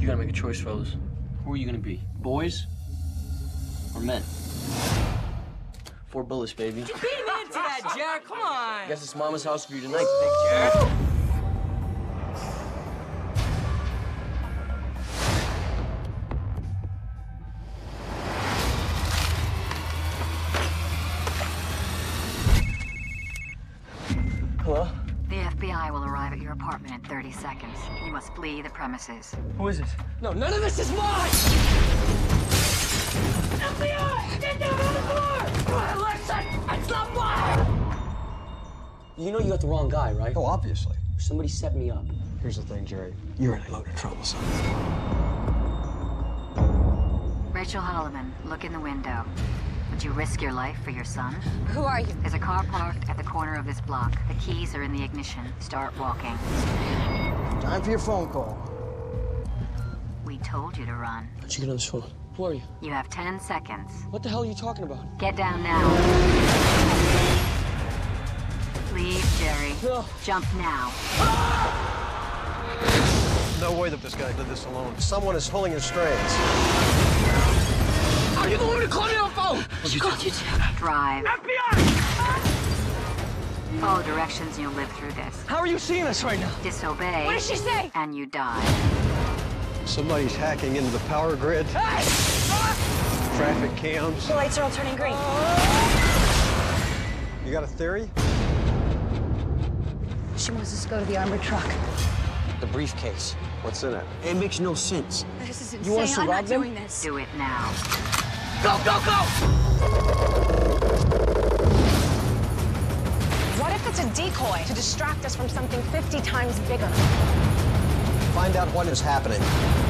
gotta make a choice, fellas. Who are you gonna be? Boys or men? 4 bullets, baby. Beat me into that, Jared. Come on. Guess it's Mama's house for you tonight, big Jared. Hello? The FBI will arrive at your apartment in 30 seconds. You must flee the premises. Who is this? No, none of this is mine! FBI! Get down on the floor! Listen, it's not mine! You know you got the wrong guy, right? Oh, obviously. Somebody set me up. Here's the thing, Jerry. You're in a load of trouble, son. Rachel Holloman, look in the window. Would you risk your life for your son? Who are you? There's a car parked at the corner of this block. The keys are in the ignition. Start walking. Time for your phone call. We told you to run. How'd you get on this phone? Who are you? You have 10 seconds. What the hell are you talking about? Get down now. Leave, Jerry. No. Jump now. No way that this guy did this alone. Someone is pulling his strings. Are you the one who called me on the phone? She called you too. Drive. FBI! Follow directions and you'll live through this. How are you seeing us right now? Disobey. What did she say? And you die. Somebody's hacking into the power grid. Hey! Traffic cams. The lights are all turning green. You got a theory? She wants us to go to the armored truck. The briefcase. What's in it? It makes no sense. This is You want insane. us to I'm rob not them? doing this. Do it now. Go, go, go! What if it's a decoy to distract us from something 50 times bigger? Find out what is happening.